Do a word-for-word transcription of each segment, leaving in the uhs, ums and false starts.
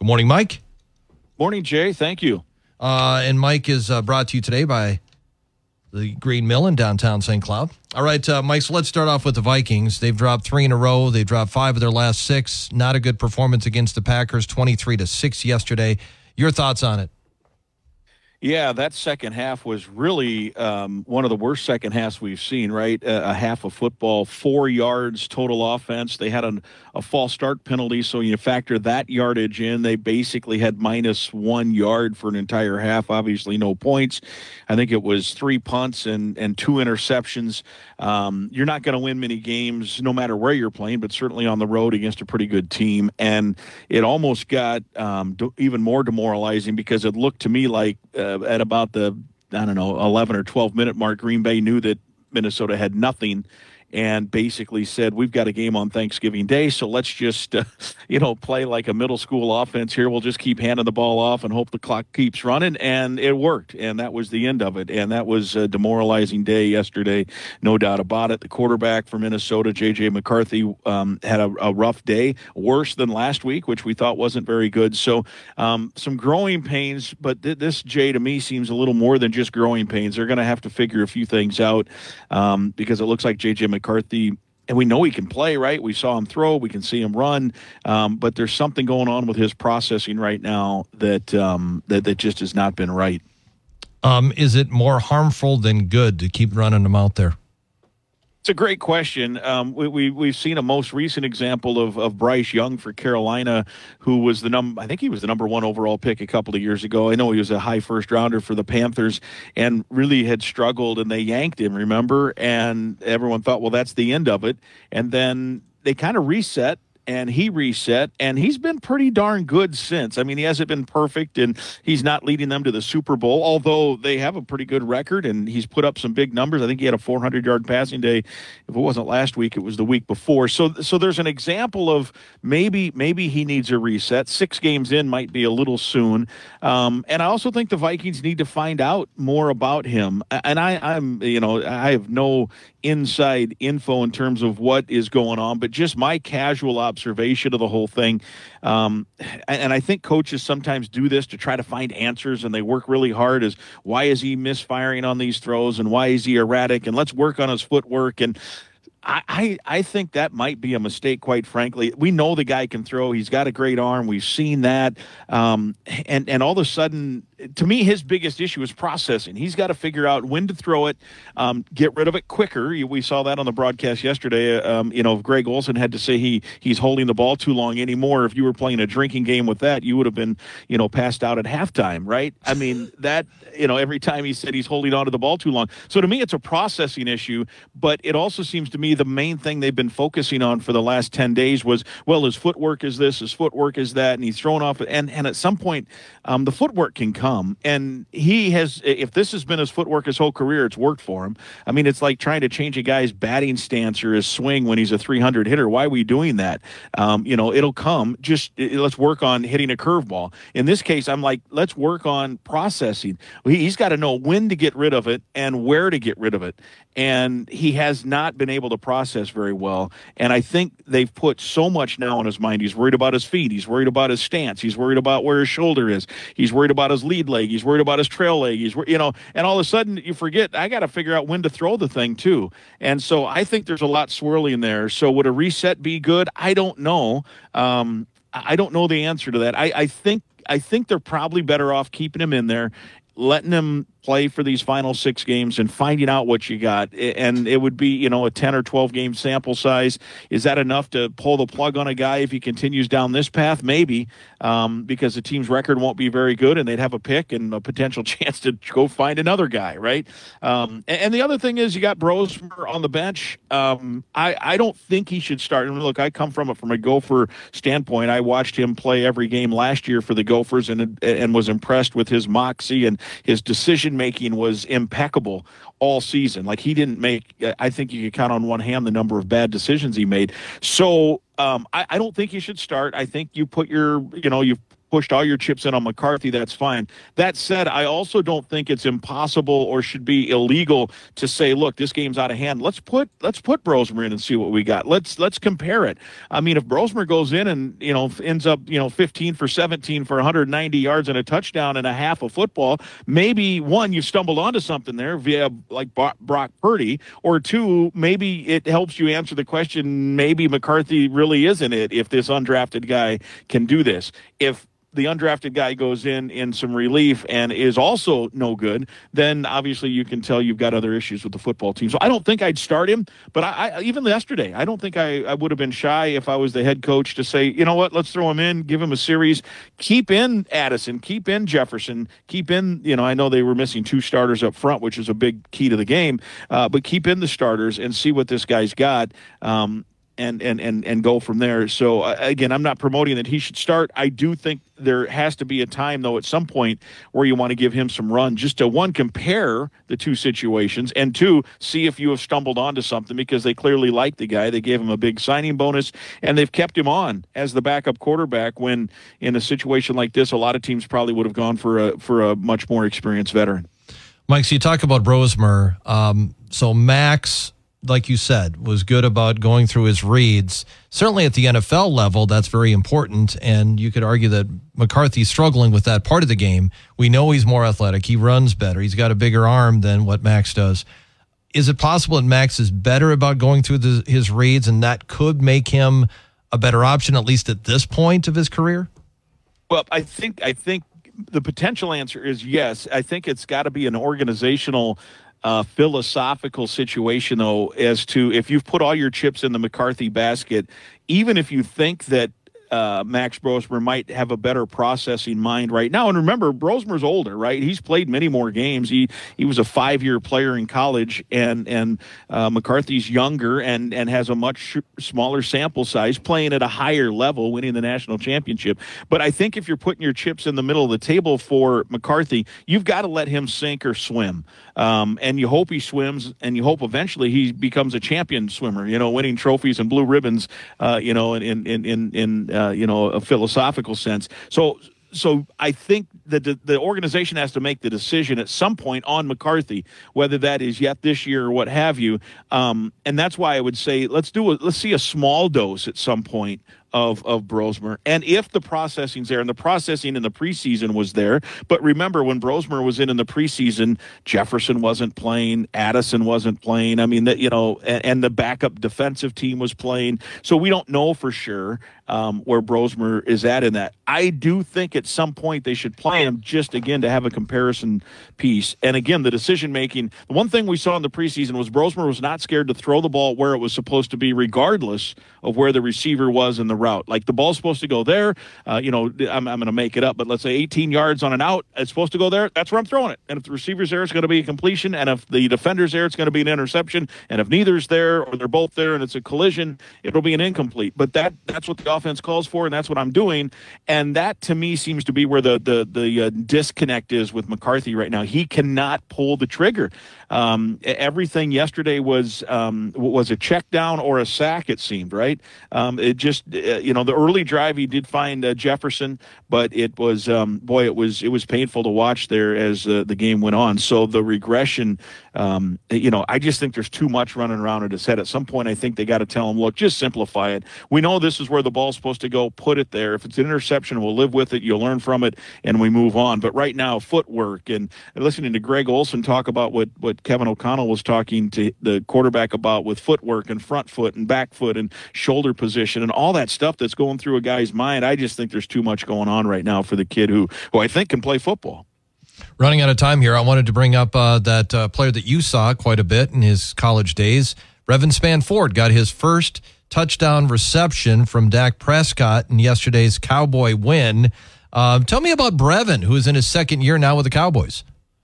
Good morning, Mike. Morning, Jay. Thank you. Uh, and Mike is uh, brought to you today by the Green Mill in downtown Saint Cloud. All right, uh, Mike, so let's start off with the Vikings. They've dropped three in a row. They've dropped five of their last six. Not a good performance against the Packers, twenty-three to six yesterday. Your thoughts on it? Yeah, that second half was really um, one of the worst second halves we've seen, right? A, a half of football, four yards total offense. They had a, a false start penalty, so you factor that yardage in. They basically had minus one yard for an entire half. Obviously, no points. I think it was three punts and, and two interceptions. Um, you're not going to win many games no matter where you're playing, but certainly on the road against a pretty good team. And it almost got um, d- even more demoralizing because it looked to me like uh, at about the, I don't know, eleven or twelve minute mark, Green Bay knew that Minnesota had nothing and basically said, we've got a game on Thanksgiving Day, so let's just, uh, you know, play like a middle school offense here. We'll just keep handing the ball off and hope the clock keeps running, and it worked, and that was the end of it, and that was a demoralizing day yesterday, no doubt about it. The quarterback for Minnesota, J J McCarthy, um, had a, a rough day, worse than last week, which we thought wasn't very good, so um, some growing pains, but th- this, Jay, to me, seems a little more than just growing pains. They're going to have to figure a few things out um, because it looks like J J McCarthy McCarthy, and we know he can play, right? We saw him throw, we can see him run, um, but there's something going on with his processing right now that um, that, that just has not been right. Um, is it more harmful than good to keep running them out there? It's a great question. Um, we, we, we've seen a most recent example of, of Bryce Young for Carolina, who was the number, I think he was the number one overall pick a couple of years ago. I know he was a high first rounder for the Panthers and really had struggled, and they yanked him, remember? And everyone thought, well, that's the end of it. And then they kind of reset. And he reset, and he's been pretty darn good since. I mean, he hasn't been perfect, and he's not leading them to the Super Bowl, although they have a pretty good record, and he's put up some big numbers. I think he had a four hundred yard passing day. If it wasn't last week, it was the week before. So so there's an example of maybe maybe he needs a reset. Six games in might be a little soon. Um, and I also think the Vikings need to find out more about him. And I, I'm, you know, I have no inside info in terms of what is going on, but just my casual observation of the whole thing. Um, and I think coaches sometimes do this to try to find answers, and they work really hard as why is he misfiring on these throws and why is he erratic, and let's work on his footwork. And I, I, I think that might be a mistake, quite frankly. We know the guy can throw. He's got a great arm. We've seen that. Um, and, and all of a sudden, to me, his biggest issue is processing. He's got to figure out when to throw it, um, get rid of it quicker. We saw that on the broadcast yesterday. Um, you know, Greg Olsen had to say he he's holding the ball too long anymore. If you were playing a drinking game with that, you would have been, you know, passed out at halftime, right? I mean, that, you know, every time he said he's holding on to the ball too long. So to me, it's a processing issue, but it also seems to me the main thing they've been focusing on for the last ten days was, well, his footwork is this, his footwork is that, and he's thrown off. And, and at some point, um, the footwork can come. And he has, if this has been his footwork his whole career, it's worked for him. I mean, it's like trying to change a guy's batting stance or his swing when he's a three hundred hitter. Why are we doing that? Um, you know, it'll come. Just let's work on hitting a curveball. In this case, I'm like, let's work on processing. He's got to know when to get rid of it and where to get rid of it. And he has not been able to process very well. And I think they've put so much now on his mind. He's worried about his feet. He's worried about his stance. He's worried about where his shoulder is. He's worried about his lead leg. He's worried about his trail leg. He's, you know, and all of a sudden you forget, I got to figure out when to throw the thing too. And so I think there's a lot swirling there. So would a reset be good? I don't know. Um, I don't know the answer to that. I, I think, I think they're probably better off keeping him in there, letting him play for these final six games and finding out what you got. And it would be, you know, a ten or twelve game sample size. Is that enough to pull the plug on a guy if he continues down this path? Maybe, um, because the team's record won't be very good and they'd have a pick and a potential chance to go find another guy, right? Um, and, and the other thing is you got Brosmer on the bench. Um, I, I don't think he should start. And look, I come from it from a Gopher standpoint. I watched him play every game last year for the Gophers and, and was impressed with his moxie, and his decision making was impeccable all season. Like, he didn't make, I think you could count on one hand the number of bad decisions he made. So um, I, I don't think you should start. I think you put your, you know, you put pushed all your chips in on McCarthy, that's fine. That said, I also don't think it's impossible or should be illegal to say, look, this game's out of hand. Let's put let's put Brosmer in and see what we got. Let's let's compare it. I mean, if Brosmer goes in and, you know, ends up, you know, fifteen for seventeen for one hundred ninety yards and a touchdown and a half of football, maybe one, you stumbled onto something there via like Brock Purdy, or two, maybe it helps you answer the question, maybe McCarthy really isn't it if this undrafted guy can do this. If the undrafted guy goes in in some relief and is also no good, then obviously you can tell you've got other issues with the football team. So I don't think I'd start him, but I, I even yesterday, I don't think I, I would have been shy if I was the head coach to say, you know what, let's throw him in, give him a series, keep in Addison, keep in Jefferson, keep in, you know, I know they were missing two starters up front, which is a big key to the game, uh, but keep in the starters and see what this guy's got. Um, And, and, and, and go from there. So, uh, again, I'm not promoting that he should start. I do think there has to be a time, though, at some point where you want to give him some run just to, one, compare the two situations, and two, see if you have stumbled onto something, because they clearly like the guy. They gave him a big signing bonus, and they've kept him on as the backup quarterback when, in a situation like this, a lot of teams probably would have gone for a, for a much more experienced veteran. Mike, so you talk about Brosmer. Um, so Max, like you said, was good about going through his reads. Certainly at the N F L level, that's very important, and you could argue that McCarthy's struggling with that part of the game. We know he's more athletic. He runs better. He's got a bigger arm than what Max does. Is it possible that Max is better about going through the, his reads, and that could make him a better option, at least at this point of his career? Well, I think I think the potential answer is yes. I think it's got to be an organizational Uh, philosophical situation, though, as to if you've put all your chips in the McCarthy basket, even if you think that uh, Max Brosmer might have a better processing mind right now. And remember, Brosmer's older, right? He's played many more games. He he was a five-year player in college, and and uh, McCarthy's younger and and has a much sh- smaller sample size, playing at a higher level, winning the national championship. But I think if you're putting your chips in the middle of the table for McCarthy, you've got to let him sink or swim. Um, and you hope he swims, and you hope eventually he becomes a champion swimmer, you know, winning trophies and blue ribbons, uh, you know, in in in in uh, you know, a philosophical sense. So. So I think that the, the organization has to make the decision at some point on McCarthy, whether that is yet this year or what have you. Um, and that's why I would say let's do a, let's see a small dose at some point of of Brosmer. And if the processing's there, and the processing in the preseason was there, but remember when Brosmer was in in the preseason, Jefferson wasn't playing, Addison wasn't playing. I mean, that you know, and, and the backup defensive team was playing. So we don't know for sure um, where Brosmer is at in that. I do think at some point they should play him just again to have a comparison piece. And again, the decision making. The one thing we saw in the preseason was Brosmer was not scared to throw the ball where it was supposed to be, regardless of where the receiver was in the route. Like the ball's supposed to go there. Uh, you know, I'm, I'm going to make it up, but let's say eighteen yards on an out, it's supposed to go there. That's where I'm throwing it. And if the receiver's there, it's going to be a completion. And if the defender's there, it's going to be an interception. And if neither's there or they're both there and it's a collision, it'll be an incomplete. But that that's what the offense calls for, and that's what I'm doing. And that to me seems to be where the the the uh, disconnect is with McCarthy right now. He cannot pull the trigger. Um, everything yesterday was um, was a check down or a sack, it seemed, right? Um, it just, uh, you know, the early drive he did find uh, Jefferson, but it was, um, boy, it was it was painful to watch there as uh, the game went on. So the regression, um, you know, I just think there's too much running around in his head. At some point, I think they got to tell him, look, just simplify it. We know this is where the ball's supposed to go. Put it there. If it's an interception, we'll live with it. You'll learn from it, and we move on. But right now, footwork and listening to Greg Olson talk about what, what Kevin O'Connell was talking to the quarterback about with footwork and front foot and back foot and shoulder position and all that stuff that's going through a guy's mind. I just think there's too much going on right now for the kid who, who I think can play football. Running out of time here, I wanted to bring up uh, that uh, player that you saw quite a bit in his college days. Revan Spanford got his first touchdown reception from Dak Prescott in yesterday's Cowboy win. Uh, tell me about Brevin, who is in his second year now with the Cowboys.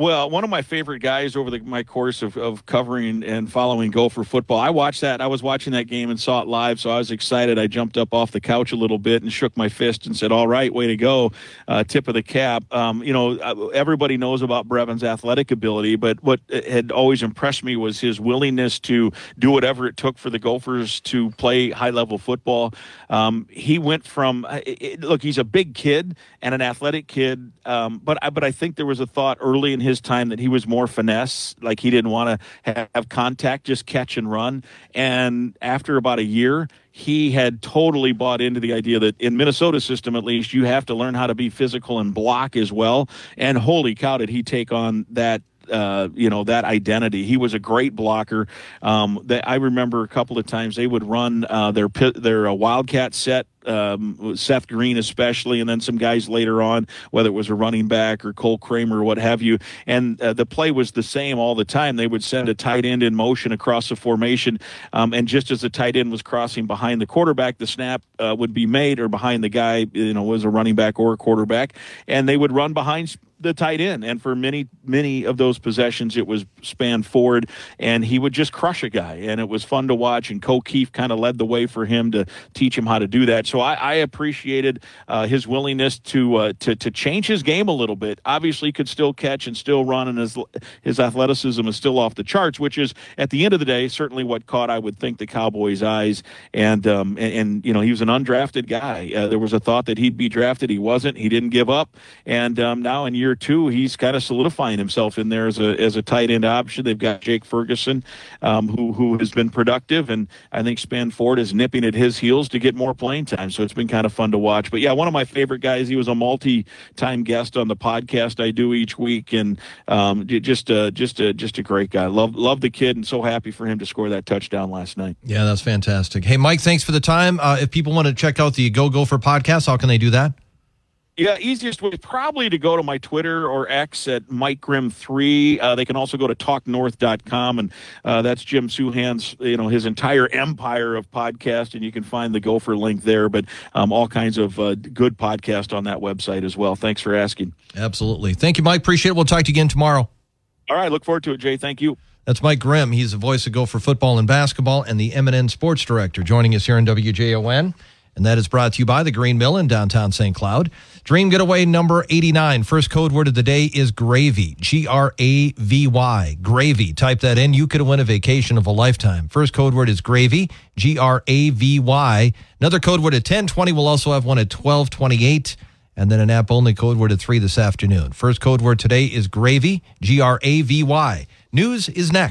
Well, one of my favorite guys over the, my course of, of covering and following Gopher football, I watched that. I was watching that game and saw it live, so I was excited. I jumped up off the couch a little bit and shook my fist and said, all right, way to go, uh, tip of the cap. Um, you know, everybody knows about Brevin's athletic ability, but what had always impressed me was his willingness to do whatever it took for the Gophers to play high-level football. Um, he went from, it, look, he's a big kid and an athletic kid, um, but, but I think there was a thought early in his time that he was more finesse, like he didn't want to have contact, just catch and run. And after about a year, he had totally bought into the idea that in Minnesota's system, at least, you have to learn how to be physical and block as well. And holy cow, did he take on that Uh, you know, that identity. He was a great blocker. Um, that I remember a couple of times they would run uh, their their uh, Wildcat set, um, Seth Green especially, and then some guys later on, whether it was a running back or Cole Kramer or what have you. And uh, the play was the same all the time. They would send a tight end in motion across the formation, um, and just as the tight end was crossing behind the quarterback, the snap uh, would be made, or behind the guy, you know, was a running back or a quarterback, and they would run behind the tight end. And for many, many of those possessions, it was span forward, and he would just crush a guy, and it was fun to watch. And Co Keefe kind of led the way for him to teach him how to do that. So I, I appreciated uh, his willingness to, uh, to to change his game a little bit. Obviously, he could still catch and still run, and his his athleticism is still off the charts, which is at the end of the day certainly what caught, I would think, the Cowboys' eyes. And um, and, and you know, he was an undrafted guy. Uh, there was a thought that he'd be drafted. He wasn't. He didn't give up, and um, now in year two, he's kind of solidifying himself in there as a as a tight end option. They've got Jake Ferguson, um, who who has been productive, and I think Spanford is nipping at his heels to get more playing time. So it's been kind of fun to watch. But yeah, one of my favorite guys. He was a multi-time guest on the podcast I do each week, and um, just a, just a just a great guy. Love love the kid, and so happy for him to score that touchdown last night. Yeah, that's fantastic. Hey, Mike, thanks for the time. Uh, if people want to check out the Go Gopher podcast, how can they do that? Yeah, easiest way is probably to go to my Twitter or X at Mike Grimm three. Uh, they can also go to talk north dot com, and uh, that's Jim Suhan's, you know, his entire empire of podcast, and you can find the Gopher link there. But um, all kinds of uh, good podcast on that website as well. Thanks for asking. Absolutely. Thank you, Mike. Appreciate it. We'll talk to you again tomorrow. All right, look forward to it, Jay. Thank you. That's Mike Grimm. He's the voice of Gopher football and basketball and the M and N sports director, joining us here on W J O N. And that is brought to you by the Green Mill in downtown Saint Cloud. Dream Getaway number eighty-nine. First code word of the day is gravy. G R A V Y. Gravy. Type that in. You could win a vacation of a lifetime. First code word is gravy. G R A V Y. Another code word at ten twenty. We'll also have one at twelve twenty-eight. And then an app-only code word at three this afternoon. First code word today is gravy. G R A V Y. News is next.